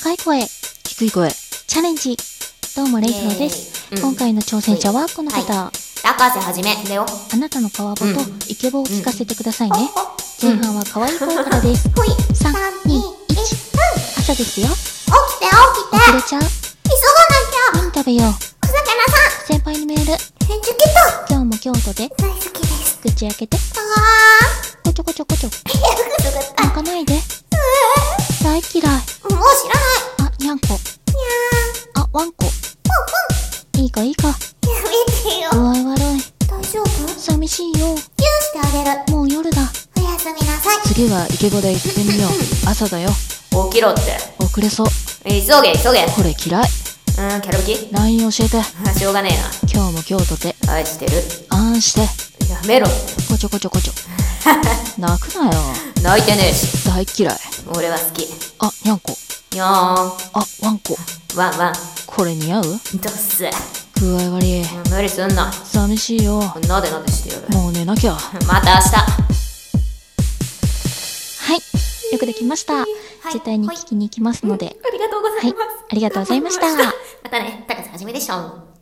高い声、低い声、チャレンジ。どうもレイソーです。今回の挑戦者はこの方。 高瀬はじめだよ。 あなたの川ボとイケボを聞かせてくださいね。前半は可愛い声からです。3、2、1、朝ですよ。 起きて起きて。 遅れちゃう。 急がなきゃ。 何食べよう。 ふざけなさい。 先輩にメール。 返事来た。 今日も京都で。 大好きです。 口開けて。こちょこちょこちょ。泣かないで。大嫌い。 もう知らない。 あ、にゃんこ。あ、ワンコ。いいかいいか。 やめてよ。 具合悪い。 大丈夫？ 寂しいよ。 ギューしてあげる。 もう夜だ。 おやすみなさい。 次はイケボで行ってみよう。朝だよ。 起きろって。 遅れそう。 急げ急げ。 これ嫌い。 キャラブキ？ LINE 教えて。 しょうがねえな。 今日も京都で。 愛してる。 あんして。 やめろ。 こちょこちょこちょ。泣くなよ。 泣いてねえし。 大嫌い。 俺は好き。 あ、にゃんこ。 にゃーん。 あ、ワンコ。 ワンワン。 これ似合う？ どっす。 具合悪い。 無理すんな。 寂しいよ。 なでなでしてやる。 もう寝なきゃ。 また明日。 はい。よくできました。絶対に聞きに行きますので。 ありがとうございます。 はい。ありがとうございました。 またね、高瀬はじめでした。